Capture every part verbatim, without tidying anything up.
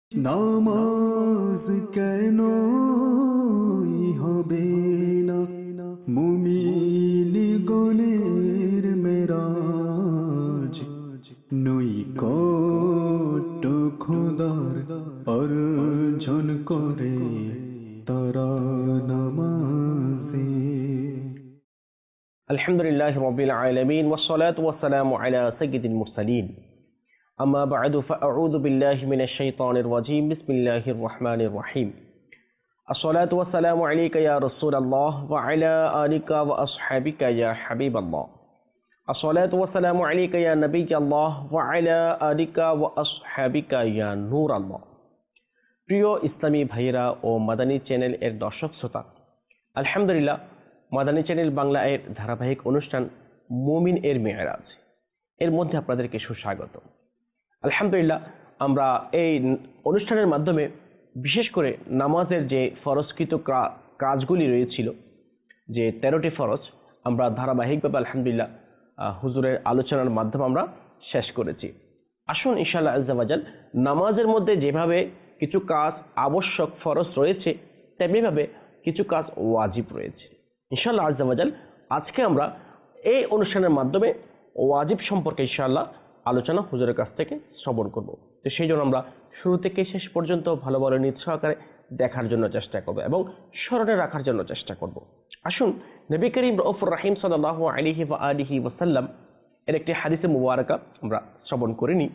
নামাজ কেন হবে না মুমিন গণের মেরাজ নৈকট্য খোদার অর্জন করে তারা নামাজে। আলহামদুলিল্লাহ রাব্বিল আলামিন ওয়াসসালাতু ওয়াসসালামু আলা সাইয়্যিদিল মুরসালিন আম্মা বা'দু ফাআউযু বিল্লাহি মিনাশ শাইতানির রাজীম বিসমিল্লাহির রহমানির রহিম আসসালাতু ওয়াসসালামু আলাইকা ইয়া রাসূলাল্লাহ ওয়া আলা আলিকা ওয়া আসহাবিকা ইয়া হাবিবাল্লাহ আসসালাতু ওয়াসসালামু আলাইকা ইয়া নবিয়াল্লাহ ওয়া আলা আলিকা ওয়া আসহাবিকা ইয়া নূরাল্লাহ। প্রিয় ইসলামী ভাইয়েরা ও মাদানী চ্যানেল এর দর্শক শ্রোতা, আলহামদুলিল্লাহ মাদানী চ্যানেল বাংলা এর ধারাবাহিক অনুষ্ঠান মুমিন এর মেরাজ এর মধ্যে আপনাদেরকে সুস্বাগত। আলহামদুলিল্লাহ আমরা এই অনুষ্ঠানের মাধ্যমে বিশেষ করে নামাজের যে ফরজকৃত কাজগুলি রয়েছিল, যে তেরোটি ফরজ, আমরা ধারাবাহিকভাবে আলহামদুলিল্লাহ হুজুরের আলোচনার মাধ্যমে আমরা শেষ করেছি। আসুন ইনশাআল্লাহ আজ্জা ওয়া জাল নামাজের মধ্যে যেভাবে কিছু কাজ আবশ্যক ফরজ রয়েছে, তেমনিভাবে কিছু কাজ ওয়াজিব রয়েছে। ইনশাআল্লাহ আজ্জা ওয়া জাল আজকে আমরা এই অনুষ্ঠানের মাধ্যমে ওয়াজিব সম্পর্কে ইনশাআল্লাহ আলোচনা হুজুরের কাছ থেকে শ্রবণ করব। তো সেই জন্য আমরা শুরু থেকে শেষ পর্যন্ত ভালো ভালো নিজ সহকারে দেখার জন্য চেষ্টা করব এবং স্মরণে রাখার জন্য চেষ্টা করব। আসুন নবী করিম রউফুর রহিম সাল্লাল্লাহু আলাইহি ওয়া আলিহি ওয়াসাল্লাম এর একটি হাদিসে মুবারাকা আমরা শ্রবণ করে নিই।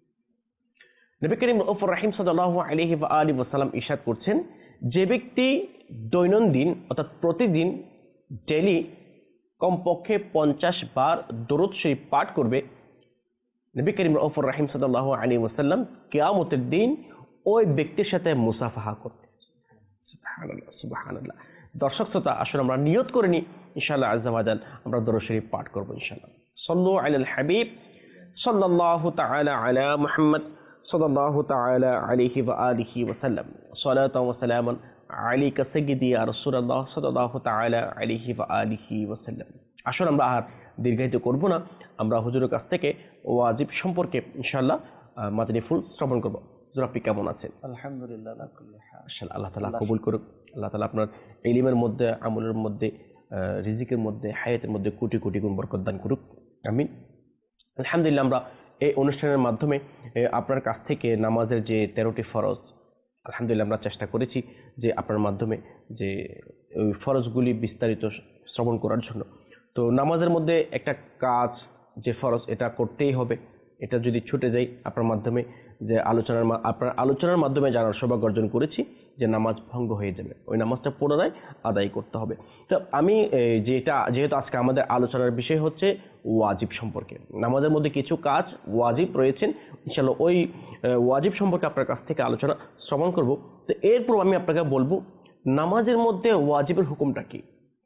নবী করিম রউফুর রহিম সাল্লাল্লাহু আলাইহি ওয়া আলিহি ওয়াসাল্লাম ইরশাদ করছেন, যে ব্যক্তি দৈনন্দিন অর্থাৎ প্রতিদিন ডেইলি কমপক্ষে পঞ্চাশ বার দরুদ শরীফ পাঠ করবে, নবী করিম রউফুর রহিম সাল্লাল্লাহু আলাইহি ওয়াসাল্লাম কিয়ামতের দিন ওই ব্যক্তির সাথে মুসাফাহা করবে। সুবহানাল্লাহ সুবহানাল্লাহ। দর্শক শ্রোতা, আসলে আমরা নিয়ত করে নিই ইনশাআল্লাহ আজ্জা ওয়া জাল আমরা দরুদ শরীফ পাঠ করব ইনশাআল্লাহ। সাল্লু আলাল হাবিব সাল্লাল্লাহু তাআলা আলা মুহাম্মদ সাল্লাল্লাহু তাআলা আলাইহি ওয়া আলিহি ওয়াসাল্লাম। সালাতাও ওয়া সালামান আলাইকা সাইয়্যিদি ইয়া রাসূলুল্লাহ সাল্লাল্লাহু তাআলা আলাইহি ওয়া আলিহি ওয়াসাল্লাম। আসলে আমরা আর দীর্ঘায়িত করব না, আমরা হুজুরের কাছ থেকে ওয়াজিব সম্পর্কে ইনশাআল্লাহ মাদানী ফুল শ্রবণ করব। হুজুর আপনি কেমন আছেন? আলহামদুলিল্লাহ আলা কুল্লি হাল। মাশাআল্লাহ, আল্লাহ তাআলা কবুল করুক। আল্লাহ তাআলা আপনার ইলমের মধ্যে, আমলের মধ্যে, রিজিকের মধ্যে, হায়াতের মধ্যে কোটি কোটি গুণ বরকত দান করুক, আমিন। আলহামদুলিল্লাহ আমরা এই অনুষ্ঠানের মাধ্যমে আপনার কাছ থেকে নামাজের যে তেরোটি ফরজ, আলহামদুলিল্লাহ আমরা চেষ্টা করেছি যে আপনার মাধ্যমে যে ওই ফরজগুলি বিস্তারিত শ্রবণ করার জন্য। তো নামাজের মধ্যে একটা কাজ যে ফরজ, এটা করতেই হবে। এটা যদি ছুটে যায় আপনার মাধ্যমে যে আলোচনার আপনার আলোচনার মাধ্যমে জানার সৌভাগ্য অর্জন করেছি যে নামাজ ভঙ্গ হয়ে যাবে, ওই নামাজটা পুনরায় আদায় করতে হবে। তো আমি যেটা যেহেতু আজকে আমাদের আলোচনার বিষয় হচ্ছে ওয়াজিব সম্পর্কে, নামাজের মধ্যে কিছু কাজ ওয়াজিব রয়েছেন, ইনশাআল্লাহ ওই ওয়াজিব সম্পর্কে আপনার কাছ থেকে আলোচনা শ্রবণ করব। তো এরপর আমি আপনাকে বলবো নামাজের মধ্যে ওয়াজিবের হুকুমটা কি।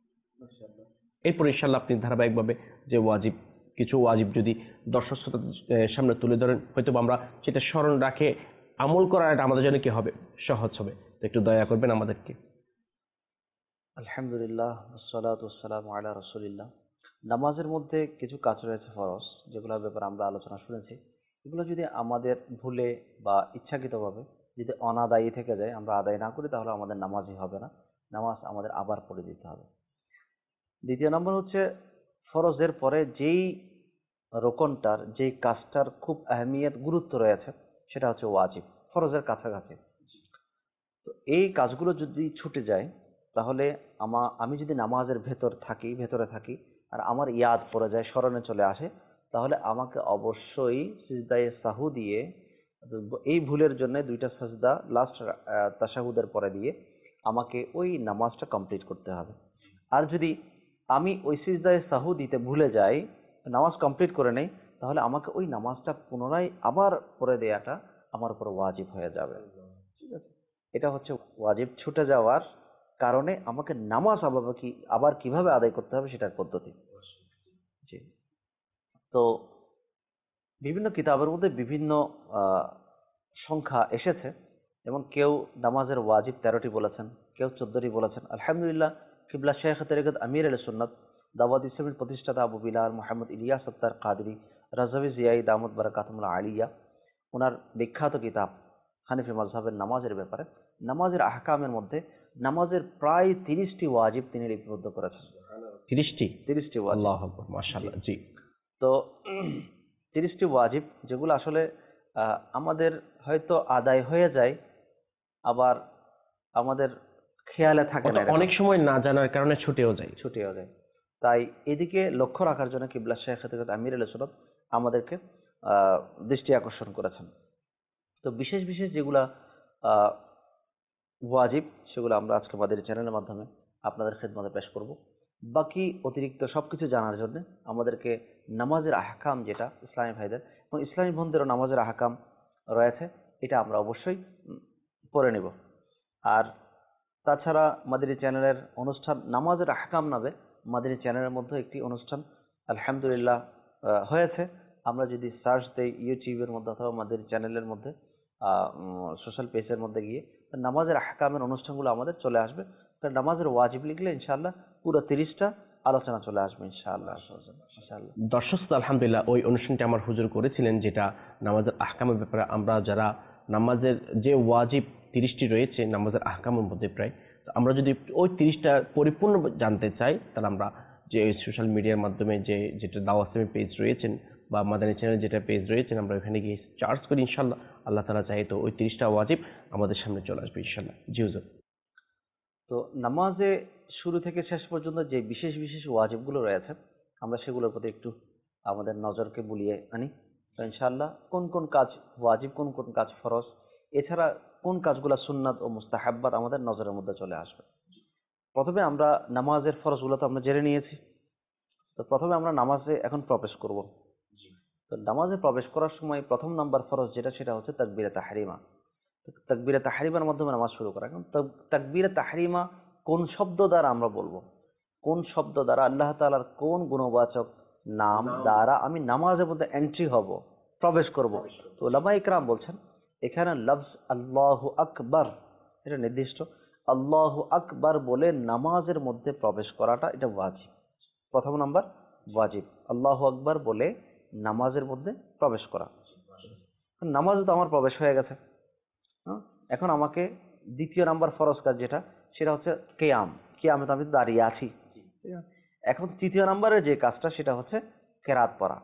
এরপর ইনশাআল্লাহ আপনি ধারাবাহিকভাবে যে ওয়াজিব, কিছু ওয়াজিব যদি দর্শক শ্রোতাদের সামনে তুলে ধরেন, হয়তো আমরা সেটা স্মরণ রাখে আমল করা এটা আমাদের জন্য কি হবে, সহজ হবে। তো একটু দয়া করবেন আমাদেরকে। আলহামদুলিল্লাহ ওয়াসসালাতু ওয়াসসালামু আলা রাসূলিল্লাহ। নামাজের মধ্যে কিছু কাজ রয়েছে ফরজ, যেগুলোর ব্যাপারে আমরা আলোচনা শুনেছি। এগুলো যদি আমাদের ভুলে বা ইচ্ছাকৃতভাবে যদি অনাদায়ী থেকে যায়, আমরা আদায় না করি, তাহলে আমাদের নামাজই হবে না, নামাজ আমাদের আবার পড়ে দিতে হবে। দ্বিতীয় নম্বর হচ্ছে ফরজের পরে যেই রোকনটার, যেই কাজটার খুব আহমিয়ত, গুরুত্ব রয়েছে, সেটা হচ্ছে ওয়াজিব, ফরজের কাছাকাছি। তো এই কাজগুলো যদি ছুটে যায়, তাহলে আমা আমি যদি নামাজের ভেতর থাকি ভেতরে থাকি আর আমার ইয়াদ পড়ে যায়, স্মরণে চলে আসে, তাহলে আমাকে অবশ্যই সিজদায়ে সাহু দিয়ে, এই ভুলের জন্য দুইটা সাজদা লাস্ট তাশাহুদের পরে দিয়ে আমাকে ওই নামাজটা কমপ্লিট করতে হবে। আর যদি আমি ওই সিজদায়ে সাহু দিতে ভুলে যাই, নামাজ কমপ্লিট করে নেই, তাহলে আমাকে ওই নামাজটা পুনরায় আবার পড়ে দেওয়াটা আমার উপর ওয়াজিব হয়ে যাবে। ঠিক আছে, এটা হচ্ছে ওয়াজিব ছুটে যাওয়ার কারণে আমাকে নামাজ আবার কি আবার কিভাবে আদায় করতে হবে সেটার পদ্ধতি। জি, তো বিভিন্ন কিতাবের মধ্যে বিভিন্ন সংখ্যা এসেছে, যেমন কেউ নামাজের ওয়াজিব তেরোটি বলেছেন, কেউ চোদ্দটি বলেছেন। আলহামদুলিল্লাহ কিবলা শেখ তরিকত আমির আল সুন্নাত দাওয়াত ইসলামের প্রতিষ্ঠাতা আবু বিলাল মোহাম্মদ ইলিয়াস সত্তার কাদরি রাজাভি জিয়াই দামদ বারাকাতুল্লাহ আলিয়া, ওনার বিখ্যাত কিতাব হানিফি মাযহাবের নামাজের ব্যাপারে, নামাজের আহকামের মধ্যে নামাজের প্রায় তিরিশটি ওয়াজিব তিনি লিপিবদ্ধ করেছেন। তিরিশটি তিরিশটি ওয়াজিব। আল্লাহু আকবার, মাশাআল্লাহ। জি। তো তিরিশটি ওয়াজিব যেগুলো আসলে আহ, আমাদের হয়তো আদায় হয়ে যায়, আবার আমাদের খেয়ালে থাকে না, অনেক সময় না জানার কারণে ছুটেও যায়। ছুটেও যায়। তাই এদিকে লক্ষ্য রাখার জন্য কিবলা শেখ আমির আল সুরত আমাদেরকে আহ দৃষ্টি আকর্ষণ করেছেন। তো বিশেষ বিশেষ যেগুলা আহ ওয়াজিব সেগুলো আমরা আজকে আমাদের চ্যানেলের মাধ্যমে আপনাদের খেদমতে পেশ করব। বাকি অতিরিক্ত সবকিছু জানার জন্য আমাদেরকে নামাজের আহকাম, যেটা ইসলামী ভাইদের এবং ইসলামী বোনদেরও নামাজের আহকাম রয়েছে, এটা আমরা অবশ্যই পড়ে নেব। আর তাছাড়া মাদানী চ্যানেলের অনুষ্ঠান নামাজের আহকাম নামে মাদানী চ্যানেলের মধ্যে একটি অনুষ্ঠান আলহামদুলিল্লাহ হয়েছে। আমরা যদি সার্চ দেই ইউটিউবের মধ্যে অথবা মাদানী চ্যানেলের মধ্যে, সোশ্যাল পেজের মধ্যে গিয়ে নামাজের আহকামের অনুষ্ঠানগুলো আমাদের চলে আসবে। কারণ নামাজের ওয়াজিব লিখলে ইনশাআল্লাহ পুরো তিরিশটা আলোচনা চলে আসবে ইনশাআল্লাহ। ইনশাআল্লাহ দর্শক, আলহামদুলিল্লাহ ওই অনুষ্ঠানটি আমার হুজুর করেছিলেন, যেটা নামাজের আহকামের ব্যাপারে আমরা যারা নামাজের যে ওয়াজিব তিরিশটি রয়েছে নামাজের আহকামের মধ্যে প্রায়, আমরা যদি ওই তিরিশটা পরিপূর্ণ জানতে চাই, তাহলে আমরা যে সোশ্যাল মিডিয়ার মাধ্যমে যে যেটা দাওয়াত ইসলামী পেজ রয়েছেন বা মাদানী চ্যানেল যেটা পেজ রয়েছেন, আমরা ওখানে গিয়ে চার্জ করি ইনশাআল্লাহ। আল্লাহ তাআলা চাই তো ওই তিরিশটা ওয়াজিব আমাদের সামনে চলে আসবে ইনশাআল্লাহ। জি হুজুর। তো নামাজে শুরু থেকে শেষ পর্যন্ত যে বিশেষ বিশেষ ওয়াজিবগুলো রয়েছে আমরা সেগুলোর প্রতি একটু আমাদের নজরকে বুলিয়ে আনি। তো ইনশাআল্লাহ কোন কোন কাজ ওয়াজিব, কোন কোন কাজ ফরজ, এছাড়া কোন কাজগুলো সুন্নাত ও মুস্তাহাব্বাত আমাদের নজরের মধ্যে চলে আসবে। প্রথমে আমরা নামাজের ফরজগুলো তো আমরা জেনে নিয়েছি। তো প্রথমে আমরা নামাজে এখন প্রবেশ করব। তো নামাজে প্রবেশ করার সময় প্রথম নাম্বার ফরজ যেটা, সেটা হচ্ছে তাকবীরে তাহরিমা। তাকবীরে তাহরিমার মাধ্যমে নামাজ শুরু করা। এখন তাকবীরে তাহরিমা কোন শব্দ দ্বারা আমরা বলবো, কোন শব্দ দ্বারা, আল্লাহ তাআলার কোন গুণবাচক নাম দ্বারা আমি নামাজের মধ্যে এন্ট্রি হব, প্রবেশ করব। তো উলামা ইকরাম বলছেন এখানে লফজ আল্লাহু আকবার এটা নির্দিষ্ট। আল্লাহু আকবার বলে নামাজের মধ্যে প্রবেশ করাটা এটা ওয়াজিব। প্রথম নাম্বার ওয়াজিব, আল্লাহু আকবার বলে নামাজের মধ্যে প্রবেশ করা। নামাজ তো আমার প্রবেশ হয়ে গেছে, এখন আমাকে দ্বিতীয় নাম্বার ফরজ কাজ যেটা, সেটা হচ্ছে কিয়াম। কিয়ামে তো আমি দাঁড়িয়ে আছি। এখন তৃতীয় নাম্বারের যে কাজটা, সেটা হচ্ছে কেরাত পড়া।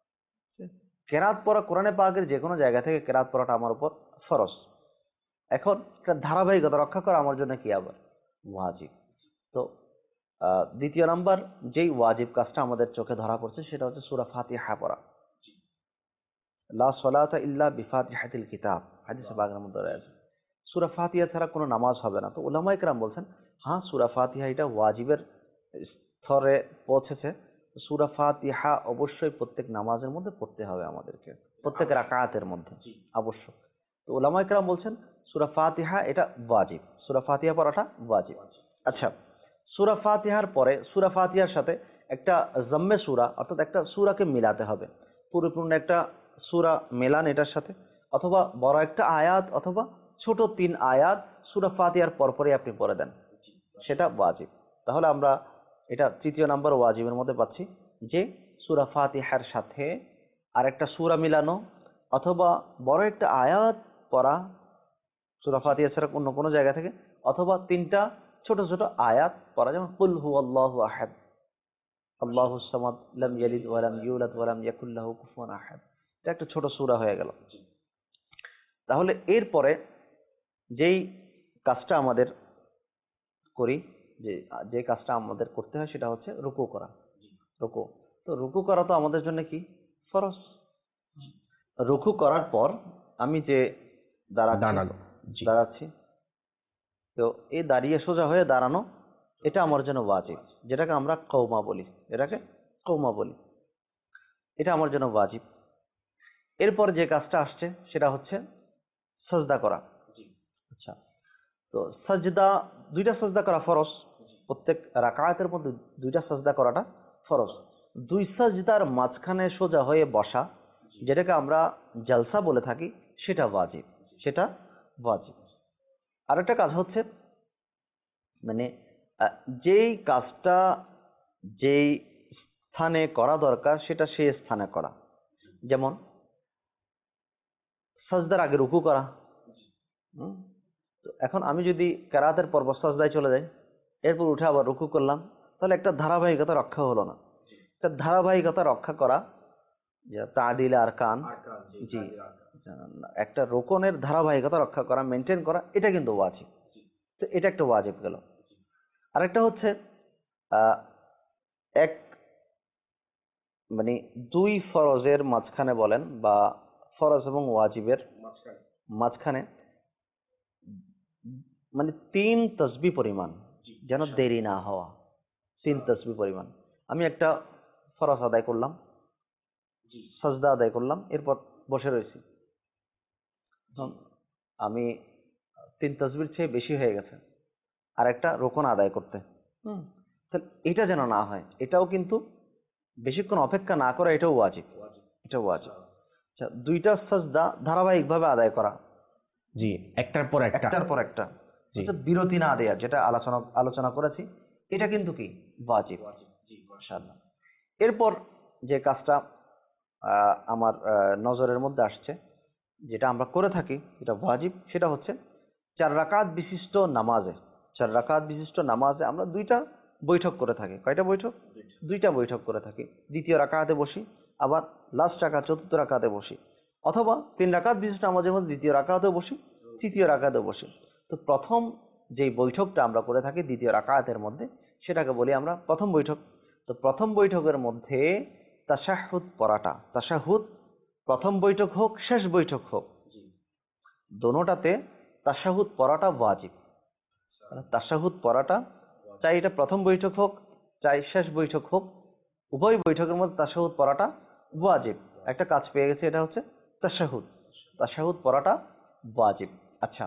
কেরাত পড়া কোরআনে পাকের যে কোনো জায়গা থেকে কেরাত পড়াটা আমার উপর ফরজ। এখন ধারাবাহিকতা রক্ষা করা আমার জন্য কি আবার ওয়াজিব। তো দ্বিতীয় নাম্বার যেই ওয়াজিব কাজটা আমাদের চোখে ধরা পড়ছে, সেটা হচ্ছে সূরা ফাতিহা পড়া। লা সালাতা ইল্লা বিফাতিহাতিল কিতাব, হাদিসে পাকের মধ্যে রয়েছে। সূরা ফাতিহা ছাড়া কোনো নামাজ হবে না। তো উলামায়ে কেরাম বলছেন হ্যাঁ, সূরা ফাতিহা এটা ওয়াজিবের স্তরে পৌঁছেছে। সূরা ফাতিহা অবশ্যই প্রত্যেক নামাজের মধ্যে পড়তে হবে আমাদেরকে, প্রত্যেক রাকাতের মধ্যে অবশ্যই। তো উলামায়ে কেরাম বলছেন সূরা ফাতিহা এটা ওয়াজিব, সূরা ফাতিহা পড়াটা ওয়াজিব। আচ্ছা, সূরা ফাতিহার পরে সূরা ফাতিহার সাথে একটা জাম্মে সূরা, অর্থাৎ একটা সূরাকে মিলাতে হবে। পরিপূর্ণ একটা সূরা মেলান এটার সাথে, অথবা বড় একটা আয়াত অথবা ছোট তিন আয়াত সূরা ফাতিহার পরপরই আপনি পড়ে দেন, সেটা ওয়াজিব। তাহলে আমরা এটা তৃতীয় নাম্বার ওয়াজিবের মধ্যে পাচ্ছি যে সূরা ফাতিহার সাথে আরেকটা সূরা মিলানো, অথবা বড় একটা আয়াত পড়া সূরা ফাতিহা ছাড়া অন্য কোনো জায়গা থেকে, অথবা তিনটা ছোট ছোট আয়াত পড়া, যেমন কুল হুয়াল্লাহু আহাদ, আল্লাহুস সামাদ, লাম ইয়ালিদ ওয়া লাম ইউলাদ ওয়া লাম ইয়াকুল লাহু কুফুয়ান আহাদ। এটা একটা ছোট সূরা হয়ে গেল। তাহলে এরপরে যেই কাজটা আমাদের করি, যে যে কাজটা আমাদের করতে হয়, সেটা হচ্ছে রুকু করা। রুকু, তো রুকু করা তো আমাদের জন্য কি ফরজ। রুকু করার পর আমি যে দাঁড়াচ্ছি দাঁড়াচ্ছি তো এই দাঁড়িয়ে সোজা হয়ে দাঁড়ানো, এটা আমার জন্য ওয়াজিব, যেটাকে আমরা কওমা বলি, এটাকে কওমা বলি, এটা আমার জন্য ওয়াজিব। এরপর যে কাজটা আসছে সেটা হচ্ছে সাজদা করা। আচ্ছা, তো সাজদা, দুইটা সাজদা করা ফরজ। প্রত্যেক রাকাতের মধ্যে দুইটা সাজদা করাটা ফরজ। দুই সাজদার মাঝখানে সোজা হয়ে বসা, যেটাকে আমরা জালসা বলে থাকি, সেটা ওয়াজিব, সেটা ওয়াজিব। আরেকটা কাজ হচ্ছে, মানে যেই কাজটা যেই স্থানে করা দরকার সেটা সেই স্থানে করা। যেমন সাজদার আগে রুকু করা, হুম? তো এখন আমি যদি কেরাতের পর সাজদায় চলে যাই, এরপর উঠে আবার রুকু করলাম, তাহলে একটা ধারাবাহিকতা রক্ষা হলো না। একটা ধারাবাহিকতা রক্ষা করা, যে তাদিল আর কান, জি, একটা রোকনের ধারাবাহিকতা রক্ষা করা, মেনটেন করা, এটা কিন্তু ওয়াজিব। তো এটা একটা ওয়াজিব গেল। আরেকটা হচ্ছে আহ, এক মানে দুই ফরজের মাঝখানে বলেন বা ফরজ এবং ওয়াজিবের মাঝখানে মানে তিন তসবি পরিমাণ যেন দেরি না হওয়া। তিন তসবি পরিমাণ। আমি একটা ফরজ আদায় করলাম, সাজদা আদায় করলাম, এরপর বসে রয়েছি, আমি তিন তসবির চেয়ে বেশি হয়ে গেছে আর একটা রোকন আদায় করতে, হুম, তাহলে এটা যেন না হয়। এটাও কিন্তু বেশিক্ষণ অপেক্ষা না করা, এটাও ওয়াজিব। এটা ওয়াজিব। আচ্ছা, দুইটা সাজদা ধারাবাহিকভাবে আদায় করা, জি, একটার পর একটা, একটার পর একটা, এটা বিরতি না দেয়া, যেটা আলোচনা আলোচনা করেছি, এটা কিন্তু কি ওয়াজিব। ইনশাআল্লাহ। এরপর যে কাজটা আহ, আমার আহ, নজরের মধ্যে আসছে, যেটা আমরা করে থাকি, এটা ওয়াজিব, সেটা হচ্ছে চার রাকাত বিশিষ্ট নামাজে, চার রাকাত বিশিষ্ট নামাজে আমরা দুইটা বৈঠক করে থাকি। কয়টা বৈঠক? দুইটা বৈঠক করে থাকি। দ্বিতীয় রাকাতে বসি, আবার লাস্ট রাকাত চতুর্থ রাকাতে বসি, অথবা তিন রাকাত বিশিষ্ট নামাজের মধ্যে দ্বিতীয় রাকাতেও বসি, তৃতীয় রাকাতেও বসি। তো প্রথম যেই বৈঠকটা আমরা করে থাকি দ্বিতীয় রাকাতের মধ্যে, সেটাকে বলি আমরা প্রথম বৈঠক। তো প্রথম বৈঠকের মধ্যে তাশাহুদ পড়াটা, তাশাহুদ প্রথম বৈঠক হোক শেষ বৈঠক হোক, দোনোটাতে তাশাহুদ পড়াটা ওয়াজিব। তাশাহুদ পড়াটা, চাই এটা প্রথম বৈঠক হোক চাই শেষ বৈঠক হোক, উভয় বৈঠকের মধ্যে তাশাহুদ পড়াটা ওয়াজিব। একটা কাজ পেয়ে গেছে, এটা হচ্ছে তাশাহুদ। তাশাহুদ পড়াটা ওয়াজিব। আচ্ছা,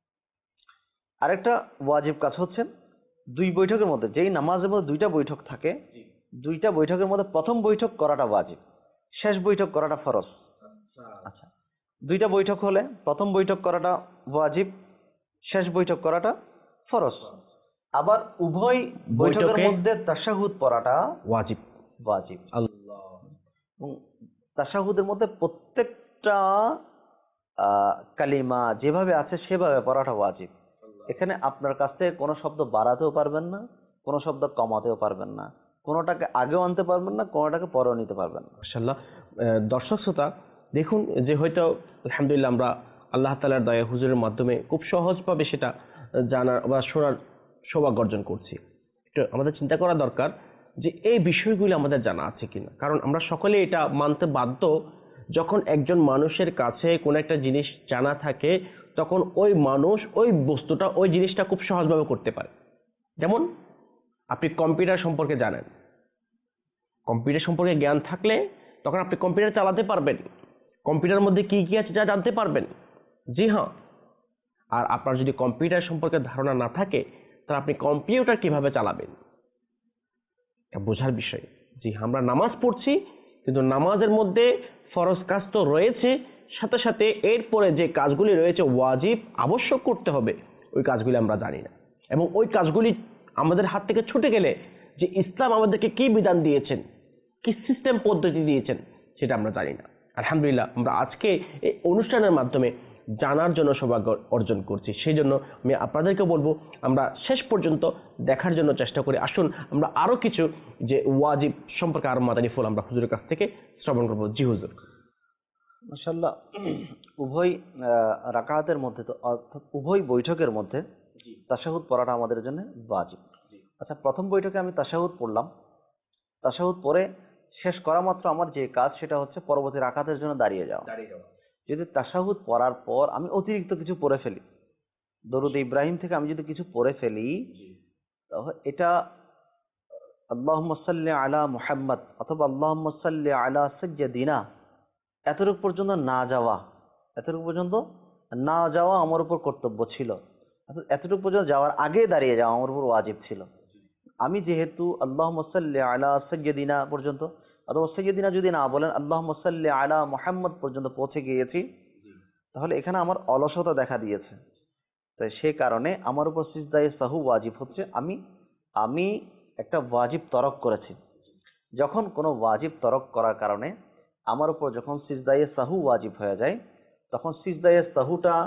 আরেকটা ওয়াজিব কাজ হচ্ছে দুই বৈঠকের মধ্যে, যেই নামাজের মধ্যে দুইটা বৈঠক থাকে, দুইটা বৈঠকের মধ্যে প্রথম বৈঠক করাটা ওয়াজিব, শেষ বৈঠক করাটা ফরজ। আচ্ছা, দুইটা বৈঠক হলে প্রথম বৈঠক করাটা ওয়াজিব, শেষ বৈঠক করাটা ফরজ। আবার উভয় বৈঠকের বৈঠকে মধ্যে তাশাহুদ পড়াটা ওয়াজিব। ওয়াজিব। আল্লাহ। এবং তাশাহুদের মধ্যে প্রত্যেকটা আহ, কালিমা যেভাবে আছে সেভাবে পড়াটা ওয়াজিব। এখানে আপনার কাছ থেকে কোনো শব্দ বাড়াতেও পারবেন না, কোনো শব্দ কমাতেও পারবেন না, কোনোটাকে আগেও আনতে পারবেন না, কোনোটাকে পরেও নিতে পারবেন না। মাশাআল্লাহ। আহ, দর্শক শ্রোতা, দেখুন যে হয়তো আলহামদুলিল্লাহ আমরা আল্লাহ তাআলার দয়া হুজুরের মাধ্যমে খুব সহজভাবে সেটা জানার বা শোনার সৌভাগ্য অর্জন করছি। একটু আমাদের চিন্তা করা দরকার যে এই বিষয়গুলি আমাদের জানা আছে কিনা, কারণ আমরা সকলে এটা মানতে বাধ্য, যখন একজন মানুষের কাছে কোনো একটা জিনিস জানা থাকে তখন ওই মানুষ ওই বস্তুটা ওই জিনিসটা খুব সহজভাবে করতে পারে। যেমন আপনি কম্পিউটার সম্পর্কে জানেন, কম্পিউটার সম্পর্কে জ্ঞান থাকলে তখন আপনি কম্পিউটার চালাতে পারবেন, কম্পিউটারের মধ্যে কি কি আছে যা জানতে পারবেন। জি হ্যাঁ। আর আপনার যদি কম্পিউটার সম্পর্কে ধারণা না থাকে তাহলে আপনি কম্পিউটার কিভাবে চালাবেন, এটা বোঝার বিষয়। জি হ্যাঁ, আমরা নামাজ পড়ছি, কিন্তু নামাজের মধ্যে ফরজ কাজ তো রয়েছে, সাথে সাথে এরপরে যে কাজগুলি রয়েছে ওয়াজিব আবশ্যক করতে হবে, ওই কাজগুলি আমরা জানি না। এবং ওই কাজগুলি আমাদের হাত থেকে ছুটে গেলে যে ইসলাম আমাদেরকে কি বিধান দিয়েছেন, কি সিস্টেম পদ্ধতি দিয়েছেন, সেটা আমরা জানি না। আলহামদুলিল্লাহ আমরা আজকে এই অনুষ্ঠানের মাধ্যমে জানার জন্য সৌভাগ্য অর্জন করছি। সেই জন্য আমি আপনাদেরকে বলবো আমরা শেষ পর্যন্ত দেখার জন্য চেষ্টা করি। আসুন আমরা আরো কিছু যে ওয়াজিব সম্পর্কে আরো মাদানী ফল আমরা হুজুরের কাছ থেকে শ্রবণ করবো। জি হুজুর। মাশাআল্লাহ। উভয় আহ, রাকাতের মধ্যে, তো অর্থাৎ উভয় বৈঠকের মধ্যে তাশাহুদ পড়াটা আমাদের জন্য ওয়াজিব। আচ্ছা, প্রথম বৈঠকে আমি তাশাহুদ পড়লাম, তাশাহুদ পরে শেষ করা মাত্র আমার যে কাজ সেটা হচ্ছে পরবর্তী রাকাতের জন্য দাঁড়িয়ে যাওয়া। যদি তাশাহুদ পড়ার পর আমি অতিরিক্ত কিছু পড়ে ফেলি, দরুদ ইব্রাহিম থেকে আমি যদি কিছু পড়ে ফেলি, তাহলে এটা আল্লাহুম্মা সাল্লি আলা মুহাম্মদ অথবা আল্লাহুম্মা সাল্লি আলা সাইয়্যিদিনা, এতটুকু পর্যন্ত না যাওয়া, এতটুকু পর্যন্ত না যাওয়া আমার উপর কর্তব্য ছিল। অর্থাৎ এতটুকু পর্যন্ত যাওয়ার আগে দাঁড়িয়ে যাওয়া আমার উপর ওয়াজিব ছিল। আমি যেহেতু আল্লাহুম্মা সাল্লি আলা সাইয়্যিদিনা পর্যন্ত, অথবা সাইয়্যিদিনা যদি না বলেন আল্লাহুম্মা সাল্লি আলা মুহাম্মদ পর্যন্ত পৌঁছে গিয়েছি, তাহলে এখানে আমার অলসতা দেখা দিয়েছে। তাই সে কারণে আমার উপর সিজদায়ে সাহু ওয়াজিব হচ্ছে। আমি আমি একটা ওয়াজিব তরক করেছি। যখন কোনো ওয়াজিব তরক করার কারণে আমার উপর যখন সিজদায়ে সাহু ওয়াজিব হয়ে যায়, তখন সিজদায়ে সাহুটা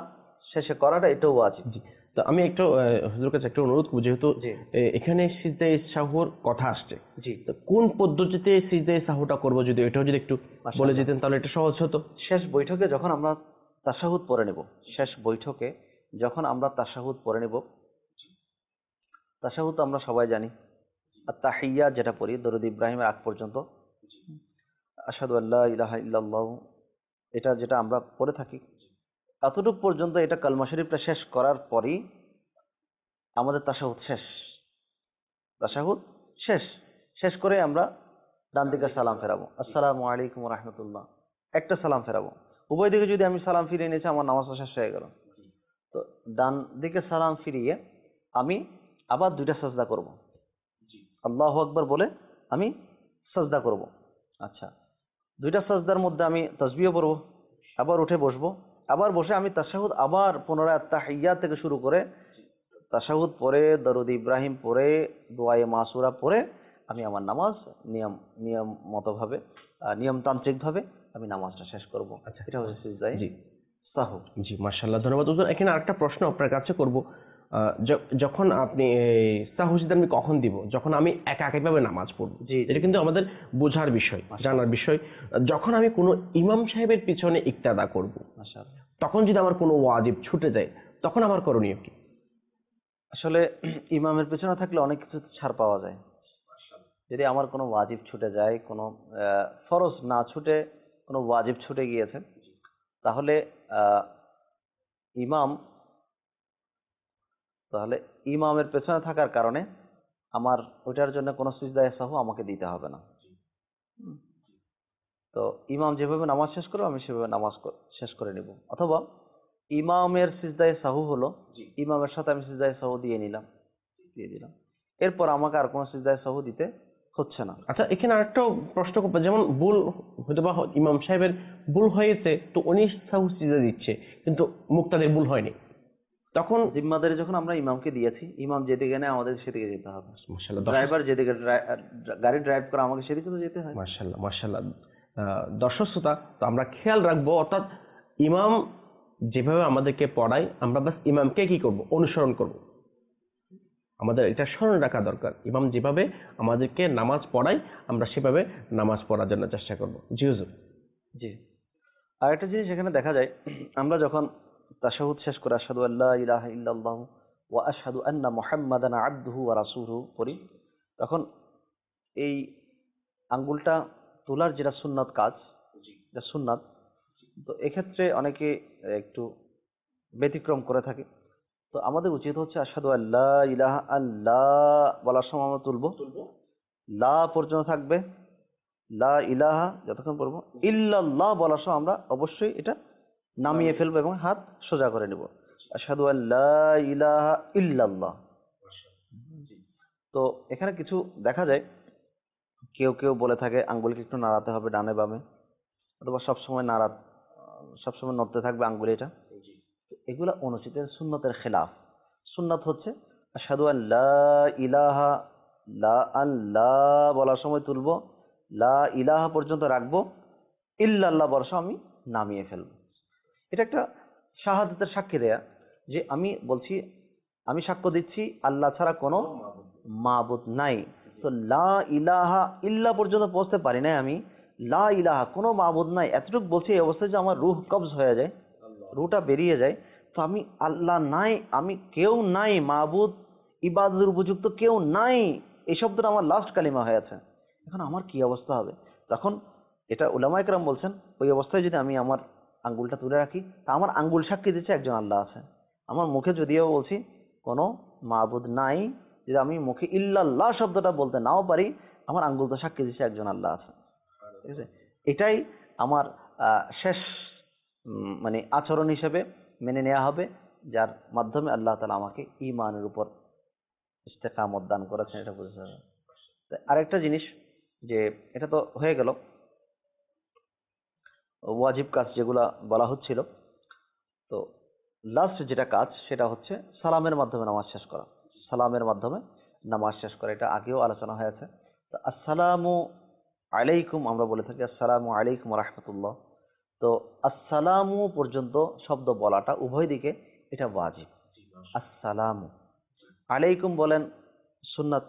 শেষে করাটা এটাও ওয়াজিব। জি। তো আমি একটু আহ, হুজুরের কাছে একটা অনুরোধ করব, যেহেতু জি এ, এখানে সিজদায়ে সাহুর কথা আসছে, জি তো কোন পদ্ধতিতে সিজদায়ে সাহুটা করব, যদি এটাও যদি একটু বলে মাশাআল্লাহ। যেতেন তাহলে এটা সহজ হতো। শেষ বৈঠকে যখন আমরা তাশাহুদ পড়ে নেব, শেষ বৈঠকে যখন আমরা তাশাহুদ পড়ে নেব, তাশাহুদ আমরা সবাই জানি, আর তাহিয়া যেটা পড়ি দরুদ ইব্রাহিমের আগ পর্যন্ত, আশহাদু আল্লা ইলাহা ইল্লাল্লাহ, এটা যেটা আমরা পড়ে থাকি, এতটুকু পর্যন্ত এটা কালমা শরীফটা শেষ করার পরই আমাদের তাশাহুদ শেষ। তাশাহুদ শেষ শেষ করে আমরা ডান দিকে সালাম ফেরাবো, আসসালামু আলাইকুম রাহমাতুল্লাহ, একটা সালাম ফেরাবো। উভয় দিকে যদি আমি সালাম ফিরিয়ে নিয়েছি, আমার নামাজ শেষ হয়ে গেল। তো ডান দিকে সালাম ফিরিয়ে আমি আবার দুইটা সাজদা করব, আল্লাহু আকবার বলে আমি সাজদা করব। আচ্ছা, দুইটা সাজদার মধ্যে আমি তাসবিহ পড়ব, আবার উঠে বসবো, আবার বসে আমি তাশাহুদ আবার পুনরায় তাহিয়া থেকে শুরু করে তাশাহুদ পড়ে দরুদ ইব্রাহিম পড়ে দোয়ায়ে মাসুরা পড়ে আমি আমার নামাজ নিয়ম নিয়ম মতোভাবে আহ, নিয়মতান্ত্রিকভাবে আমি নামাজটা শেষ করব। আচ্ছা। এটা হচ্ছে সিজদায়ে জি সাহু। জি, মাশাআল্লাহ, ধন্যবাদ হুজুর। এখানে আরেকটা প্রশ্ন আপনার কাছে করব, আহ, য- যখন আপনি এই সাহু সিজদা আমি কখন দিব? যখন আমি একা একাভাবে নামাজ পড়ব, জি জি এটা কিন্তু আমাদের বোঝার বিষয়, মাশাআল্লাহ। জানার বিষয়। যখন আমি কোনো ইমাম সাহেবের পিছনে ইক্তাদা করব, মাশাআল্লাহ। তখন যদি আমার কোনো ওয়াজিব ছুটে যায়, তখন আমার করণীয় কি? আসলে ইমামের পেছনে থাকলে অনেক কিছু ছাড় পাওয়া যায়। যদি আমার কোনো ওয়াজিব ছুটে যায়, কোনো আহ, ফরজ না ছুটে কোনো ওয়াজিব ছুটে গিয়েছে, তাহলে আহ, ইমাম তাহলে ইমামের পেছনে থাকার কারণে আমার ওইটার জন্য কোনো সিজদায়ে সাহু আমাকে দিতে হবে না। হুম। তো ইমাম যেভাবে নামাজ শেষ করবে আমি সেভাবে নামাজ ক- শেষ করে নিব, অথবা ইমামের সিজদায়ে সাহু হলো, ইমামের সাথে আমি সিজদায়ে সাহু দিয়ে নিলাম, দিয়ে দিলাম, এরপর আমাকে আর কোনো সিজদায়ে সাহু দিতে হচ্ছে না। আচ্ছা, এখানে আরেকটা প্রশ্ন করবো, যেমন ভুল হয়তো বা ইমাম সাহেবের ভুল হয়েছে, তো উনি সাহু সিজদা দিচ্ছে কিন্তু মুক্তাদের ভুল হয়নি, তখন? জিম্মাদারি যখন আমরা ইমামকে দিয়েছি, ইমাম যেদিকে নেয় আমাদের সেদিকে যেতে হবে। মাশাআল্লাহ, দর্শক ড্রাইভার যেদিকে ড্রাই- গাড়ি ড্রাইভ করে আমাকে সেদিকে তো যেতে হয়। মাশাআল্লাহ মাশাআল্লাহ আহ, দর্শক শ্রোতা, তো আমরা খেয়াল রাখবো, অর্থাৎ ইমাম যেভাবে আমাদেরকে পড়ায় আমরা বাস ইমামকে কি করব, অনুসরণ করব। আমাদের এটা স্মরণ রাখা দরকার, ইমাম যেভাবে আমাদেরকে নামাজ পড়ায় আমরা সেভাবে নামাজ পড়ার জন্য চেষ্টা করব। জি হুজুর। জি। আর একটা জিনিস এখানে দেখা যায়, আমরা যখন তাশাহুদ শেষ করে আশহাদু আল্লা ইলাহা ইল্লাল্লাহ ওয়া আশহাদু আন্না মুহাম্মাদান আবদুহু ওয়া রাসূলুহু পড়ি, তখন এই আঙ্গুলটা তোলার যেটা সুন্নাত কাজ, এটা সুন্নাত। তো এক্ষেত্রে অনেকে একটু ব্যতিক্রম করে থাকে। তো আমাদের উচিত হচ্ছে আশহাদু আল্লা ইলাহা আল্লাহ বলার সময় আমরা তুলবো, লা পর্যন্ত থাকবে, লা ইলাহা যতক্ষণ পড়বো, ইল্লাল্লাহ বলার সময় আমরা অবশ্যই এটা নামিয়ে ফেলবো এবং হাত সোজা করে নিব, আশহাদু আল্লা ইলাহা ইল্লাল্লাহ। তো এখানে কিছু দেখা যায়, কেউ কেউ বলে থাকে আঙ্গুলকে একটু নাড়াতে হবে ডানে বামে, অথবা সবসময় নাড়া সবসময় নড়তে থাকবে আঙ্গুলিটা। তো এগুলা অনুচিত, এর সুন্নতের খেলাফ। সুন্নাত হচ্ছে আশহাদু আল্লা ইলাহা, লা আল্লাহ বলার সময় তুলবো, লা ইলাহা পর্যন্ত রাখবো, ইল্লাল্লাহ বলার সময় আমি নামিয়ে ফেলবো। এটা একটা শাহাদাতের সাক্ষী দেয়া, যে আমি বলছি, আমি সাক্ষ্য দিচ্ছি আল্লাহ ছাড়া কোনো মাবুদ নাই। তো লা ইলাহা ইল্লা পর্যন্ত পৌঁছতে পারি নাই আমি, লা ইলাহা কোনো মাবুদ নাই এতটুকু বলছি, এই অবস্থায় যে আমার রূহ কবজ হয়ে যায়, রুহটা বেরিয়ে যায়, তো আমি আল্লাহ নাই, আমি কেউ নাই, মাবুদ ইবাদতের উপযুক্ত কেউ নাই, এই শব্দটা আমার লাস্ট কালিমা হয়ে আছে। এখন আমার কি অবস্থা হবে তখন? এটা উলামায়ে কেরাম বলছেন, ওই অবস্থায় যদি আমি আমার আঙ্গুলটা তুলে রাখি, তা আমার আঙ্গুল সাক্ষী দিচ্ছে একজন আল্লাহ আছে। আমার মুখে যদিও বলছি কোনো মাবুদ নাই, যদি আমি মুখে ইল্লাল্লাহ শব্দটা বলতে নাও পারি, আমার আঙ্গুল তো সাক্ষী দিচ্ছে একজন আল্লাহ আছে। ঠিক আছে, এটাই আমার আহ, শেষ উম, মানে আচরণ হিসেবে মেনে নেওয়া হবে, যার মাধ্যমে আল্লাহ তাআলা আমাকে ঈমানের উপর ইস্তেকামত দান করেছেন, এটা বুঝতে হবে। তো আরেকটা জিনিস, যে এটা তো হয়ে গেল ওয়াজিব কাজ যেগুলা বলা হচ্ছিল। তো লাস্ট যেটা কাজ সেটা হচ্ছে সালামের মাধ্যমে নামাজ শেষ করা। সালামের মাধ্যমে নামাজ শেষ করা, এটা আগেও আলোচনা হয়েছে। তো আসসালামু আলাইকুম আমরা বলে থাকি, আসসালামু আলাইকুম রাহমাতুল্লাহ। তো আসসালামু পর্যন্ত শব্দ বলাটা উভয় দিকে এটা ওয়াজিব। আসসালামু আলাইকুম বলেন সুন্নাত,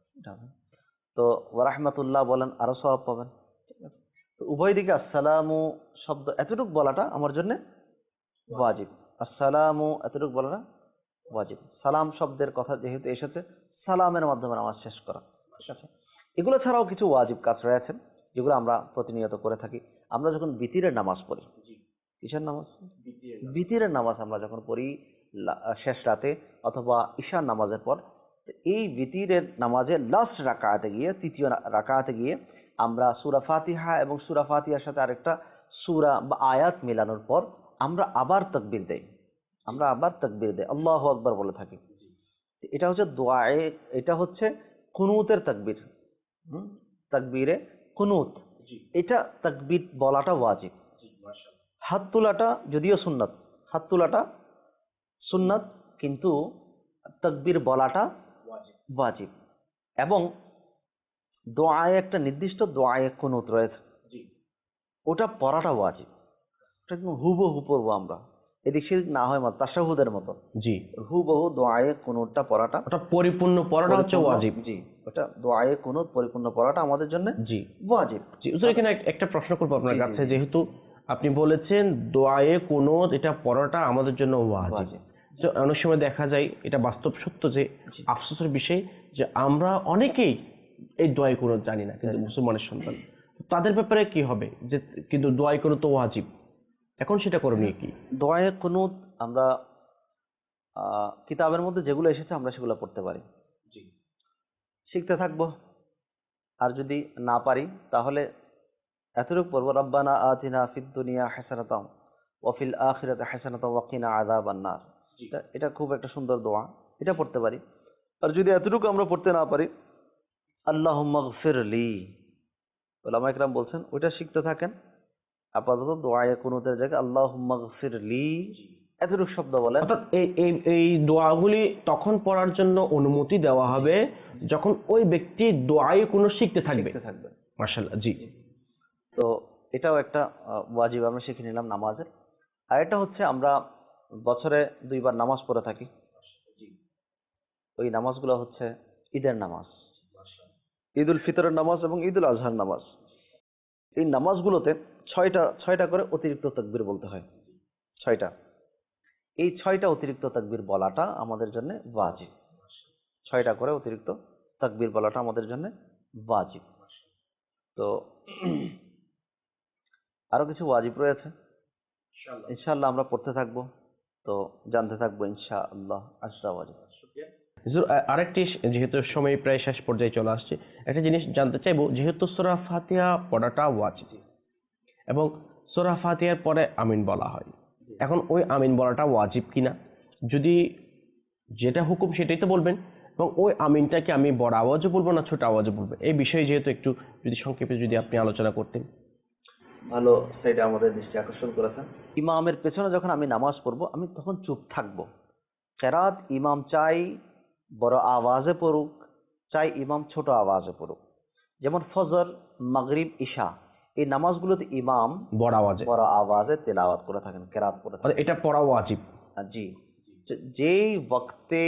তো ওয়া রাহমাতুল্লাহ বলেন আরো সওয়াব পাবেন। তো উভয় দিকে আসসালামু শব্দ এতটুকু বলাটা আমার জন্য ওয়াজিব, আসসালামু এতটুকু বলাটা ওয়াজিব। সালাম শব্দের কথা যেহেতু এসেছে, সালামের মাধ্যমে নামাজ শেষ করা, ঠিক আছে। এগুলো ছাড়াও কিছু ওয়াজিব কাজ রয়েছে যেগুলো আমরা প্রতিনিয়ত করে থাকি। আমরা যখন বিতিরের নামাজ পড়ি, কিসের নামাজ? বিতিরের নামাজ আমরা যখন পড়ি শেষ রাতে অথবা ঈশার নামাজের পর, এই বিতিরের নামাজে লাস্ট রাকাতে গিয়ে, তৃতীয় রাকাতে গিয়ে আমরা সূরা ফাতিহা এবং সূরা ফাতিহার সাথে আরেকটা সূরা বা আয়াত মেলানোর পর আমরা আবার তাকবীর দেই, আমরা আবার তাকবীর দেই, আল্লাহু আকবার বলে থাকি। এটা হচ্ছে দোয়ায়ে, এটা হচ্ছে কুনুতের তাকবীর, হুম তাকবীরে কুনুত, এটা তাকবীর বলাটা ওয়াজিব। হাত তোলাটা যদিও সুন্নাত, হাত তোলাটা সুন্নাত, কিন্তু তাকবীর বলাটা ওয়াজিব। এবং দোয়ায়ে একটা নির্দিষ্ট দোয়ায়ে কুনুত রয়েছে, ওটা পড়াটা ওয়াজিব। ওটা হুবহু পড়বো আমরা, এদিক সেদিক না হয় মতো তাশাহুদের মতো, জি হুবহু দোয়ায়ে কুনুতটা পড়াটা, ওটা পরিপূর্ণ পড়াটা হচ্ছে ওয়াজিব। জি, ওটা দোয়ায়ে কুনুত পরিপূর্ণ পড়াটা আমাদের জন্য জি ওয়াজিব। জি হুজুর, এখানে এক- একটা প্রশ্ন করবো আপনার জি, জি, কাছে, জি। যেহেতু আপনি বলেছেন দোয়ায়ে কুনুত এটা পড়াটা আমাদের জন্য ওয়াজিব। ওয়াজিব। তো অনেক সময় দেখা যায়, এটা বাস্তব সত্য যে জি। আফসোসের বিষয় যে আমরা অনেকেই এই দোয়ায়ে কুনুত জানি না, কিন্তু জানি না। মুসলমানের সন্তান, তাদের ব্যাপারে কি হবে? যে কিন্তু দোয়ায়ে কুনুত তো ওয়াজিব, এখন সেটা করণীয় কি? দোয়ায়ে কুনুত আমরা আহ, কিতাবের মধ্যে যেগুলো এসেছে আমরা সেগুলো পড়তে পারি, শিখতে থাকবো। আর যদি না পারি তাহলে এতটুকু পড়বো, রব্বানা আতিনা ফিদ দুনিয়া হাসানাতাম ওয়া ফিল আখিরাতি হাসানাতাম ওয়া কিনা আযাবান নার। এটা এটা খুব একটা সুন্দর দোয়া, এটা পড়তে পারি। আর যদি এতটুকু আমরা পড়তে না পারি, আল্লাহুম্মা গফিরলি, ওলামা ইকরাম বলছেন ওইটা শিখতে থাকেন। আপাতত দোয়ায়ে কুনুতের জায়গায় আল্লাহুম্মা গফিরলি এতটুকু শব্দ বলেন। অর্থাৎ এই এই এই দোয়াগুলি তখন পড়ার জন্য অনুমতি দেওয়া হবে যখন ওই ব্যক্তি দোয়ায়ে কুনুত শিখতে থাকবে। শিখতে থাকবে। মাশাআল্লাহ, জি তো এটাও একটা আহ, ওয়াজিব আমরা শিখে নিলাম নামাজের। আর এটা হচ্ছে আমরা বছরে দুইবার নামাজ পড়ে থাকি, ওই নামাজগুলো হচ্ছে ঈদের নামাজ, ঈদ উল ফিতরের নামাজ এবং ঈদ উল আজহার নামাজ। এই নামাজগুলোতে ছয়টা ছয়টা করে অতিরিক্ত তাকবীর বলতে হয়, ছয়টা। এই ছয়টা অতিরিক্ত তাকবীর বলাটা আমাদের জন্য ওয়াজিব, ছয়টা করে অতিরিক্ত তাকবীর বলাটা আমাদের জন্য ওয়াজিব। তো আরো কিছু ওয়াজিব রয়েছে, ইনশাআল্লাহ আমরা পড়তে থাকবো, তো জানতে থাকবো ইনশাআল্লাহ আশরা ওয়াজিব। হুজুর, আ- আরেকটি, যেহেতু সময় প্রায় শেষ পর্যায়ে চলে আসছে, একটা জিনিস জানতে চাইবো, যেহেতু সূরা ফাতিহা পড়াটা ওয়াজিব এবং সূরা ফাতিহার পরে আমিন বলা হয়, এখন ওই আমিন বলাটা ওয়াজিব কিনা, যদি যেটা হুকুম সেটাই তো বলবেন, এবং ওই আমিনটাকে আমি বড় আওয়াজে বলবো না ছোট আওয়াজে বলবো, এই বিষয়ে যেহেতু একটু যদি সংক্ষেপে যদি আপনি আলোচনা করতেন। ভালো, সেটা আমাদের দৃষ্টি আকর্ষণ করেছেন। ইমামের পেছনে যখন আমি নামাজ পড়বো আমি তখন চুপ থাকবো। কেরাত ইমাম চাই বড় আওয়াজে পড়ুক, চাই ইমাম ছোট আওয়াজে পড়ুক। যেমন ফজর, মাগরিব, ঈশা এই নামাজগুলোতে ইমাম বড় আওয়াজে, বড় আওয়াজে তেলাওয়াত করে থাকেন, কেরাত করে আর থাকেন। এটা পড়া ওয়াজিব। আর জি, যে- যেই ওয়াক্তে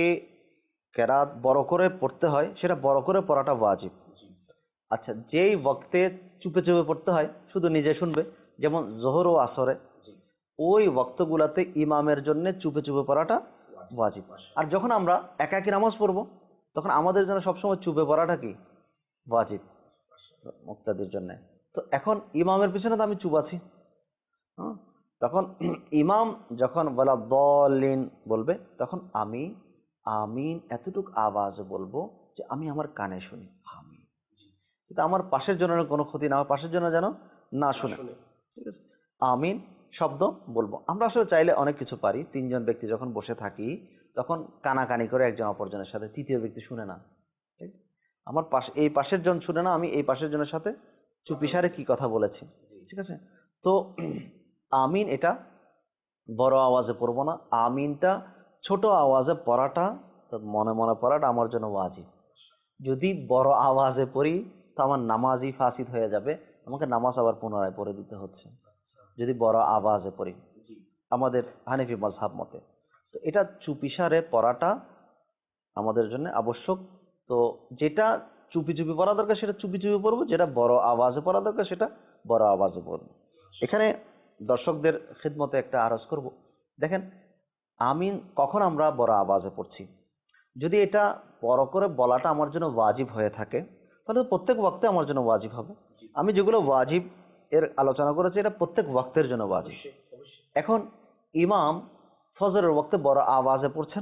কেরাত বড় করে পড়তে হয় সেটা বড় করে পড়াটা ওয়াজিব। আচ্ছা, যেই ওয়াক্তে চুপে চুপে পড়তে হয় শুধু নিজে শুনবে, যেমন জোহর ও আসরে, ওই ওয়াক্তগুলাতে ইমামের জন্য চুপে চুপে পড়াটা ওয়াজিব। আর যখন আমরা একাকী নামাজ পড়বো তখন আমাদের জন্য সবসময় চুপে পড়াটা কি ওয়াজিব মুক্তাদির জন্য। তো এখন ইমামের পিছনে তো আমি চুপ আছি, হ্যাঁ, তখন ইমাম যখন বলা দলিন বলবে তখন আমি আমিন এতটুকু আওয়াজে বলবো যে আমি আমার কানে শুনি আমিন, কিন্তু আমার পাশের জনের কোনো ক্ষতি না হয়, পাশের জন্য যেন না শুনে, ঠিক আছে। আমিন শব্দ বলবো। আমরা আসলে চাইলে অনেক কিছু পারি। তিনজন ব্যক্তি যখন বসে থাকি তখন কানাকানি করে একজন অপরজনের সাথে, তৃতীয় ব্যক্তি শুনে না, ঠিক? আমার পাশে এই পাশের জন শুনে না, আমি এই পাশের জনের সাথে চুপিসারে কি কথা বলেছি, ঠিক আছে। তো আমিন এটা বড় আওয়াজে পড়বো না, আমিনটা ছোট আওয়াজে পড়াটা, তো মনে মনে পড়াটা আমার জন্য ওয়াজিব। যদি বড় আওয়াজে পড়ি তো আমার নামাজই ফাসিদ হয়ে যাবে, আমাকে নামাজ আবার পুনরায় পড়ে দিতে হচ্ছে যদি বড় আওয়াজে পড়ি, আমাদের হানিফি মাযহাব মতে। তো এটা চুপিসারে পড়াটা আমাদের জন্য আবশ্যক। তো যেটা চুপি চুপি পড়া দরকার সেটা চুপি চুপি পড়বো, যেটা বড় আওয়াজে পড়া দরকার সেটা বড় আওয়াজে পড়বো। এখানে দর্শকদের খিদমতে একটা আরজ করব। দেখেন, আমিন কখন আমরা বড় আওয়াজে পড়ছি? যদি এটা বড় করে বলাটা আমার জন্য ওয়াজিব হয়ে থাকে, তাহলে প্রত্যেক ওয়াক্তে আমার জন্য ওয়াজিব হবে। আমি যেগুলো ওয়াজিব এর আলোচনা করেছি, এটা প্রত্যেক ওয়াক্তের জন্য ওয়াজিব। এখন ইমাম ফজরের ওয়াক্তে বড় আওয়াজে পড়ছেন,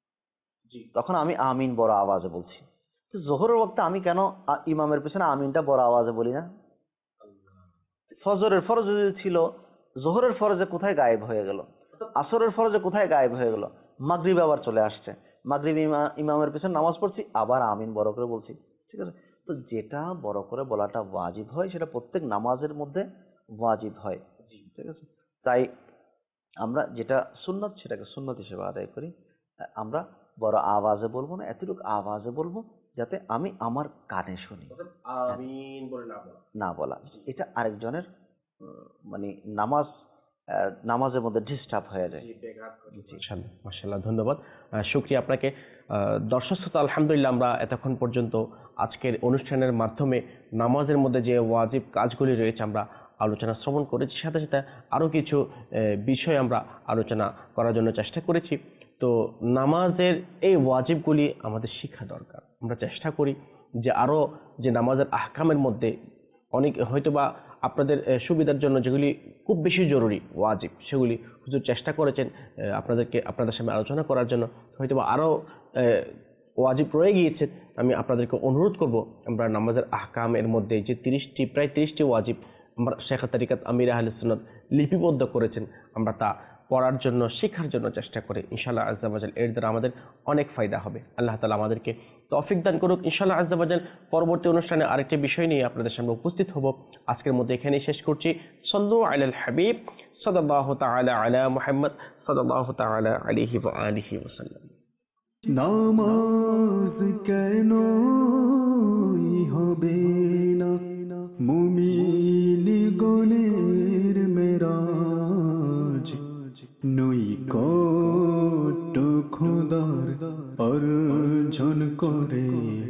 তখন আমি আমিন বড় আওয়াজে বলছি। তো জোহরের ওয়াক্তে আমি কেন ইমামের পেছনে আমিনটা বড় আওয়াজে বলি না? ফজরের ফরজ যদি ছিল, জোহরের ফরজে কোথায় গায়েব হয়ে গেল? আসরের ফরজে কোথায় গায়েব হয়ে গেল? মাগরিব আবার চলে আসছে, মাগরিব ইমামের পেছনে নামাজ পড়ছি, আবার আমিন বড় করে বলছি। ঠিক আছে? তো যেটা বড় করে বলাটা ওয়াজিব হয়, সেটা প্রত্যেক নামাজের মধ্যে ওয়াজিব হয়। ঠিক আছে? তাই আমরা যেটা সুন্নত সেটাকে সুন্নত হিসেবে আদায় করি। আমরা বড় আওয়াজে বলবো না, এতটুকু আওয়াজে বলবো যাতে আমি আমার কানে শুনি, আমিন বলে না বলা। না বলা। এটা আরেকজনের মানে নামাজ নামাজের মধ্যে ডিস্টার্ব হয়ে যায়। মাশাআল্লাহ, ধন্যবাদ, শুকরিয়া আপনাকে। দর্শক শ্রোতা, আলহামদুলিল্লাহ আমরা এতক্ষণ পর্যন্ত আজকের অনুষ্ঠানের মাধ্যমে নামাজের মধ্যে যে ওয়াজিব কাজগুলি রয়েছে আমরা আলোচনা শ্রবণ করেছি, সাথে সাথে আরও কিছু বিষয় আমরা আলোচনা করার জন্য চেষ্টা করেছি। তো নামাজের এই ওয়াজিবগুলি আমাদের শিক্ষা দরকার। আমরা চেষ্টা করি যে আরও যে নামাজের আহকামের মধ্যে অনেক হয়তোবা আপনাদের সুবিধার জন্য যেগুলি খুব বেশি জরুরি ওয়াজিব, সেগুলি হুজুর চেষ্টা করেছেন আপনাদেরকে আপনাদের সামনে আলোচনা করার জন্য। হয়তোবা আরও ওয়াজিব রয়ে গিয়েছে, আমি আপনাদেরকে অনুরোধ করব আমরা নামাজের আহকামের মধ্যে যে তিরিশটি প্রায় তিরিশটি ওয়াজিব আমরা শেখ তরিকাত আমির আহলে সুন্নাত লিপিবদ্ধ করেছেন, আমরা তা পড়ার জন্য শেখার জন্য চেষ্টা করি। ইনশাআল্লাহ আজ্জা ওয়া জাল এর দ্বারা আমাদের অনেক ফায়দা হবে। আল্লাহ তাআলা আমাদেরকে তৌফিক দান করুক। ইনশাআল্লাহ আজ্জা ওয়া জাল পরবর্তী অনুষ্ঠানে আরেকটি বিষয় নিয়ে আপনাদের সামনে উপস্থিত হব। আজকের মধ্যে এখানেই শেষ করছি। সাল্লু আলাল হাবিব সাল্লাল্লাহু তাআলা আলা মুহাম্মদ সাল্লাল্লাহু তাআলা আলাইহি ওয়া আলিহি ওয়াসাল্লাম। নামাজ কেন হবে না মুমিন গণের মেরাজ, নৈকট্য খোদার অর্জন করে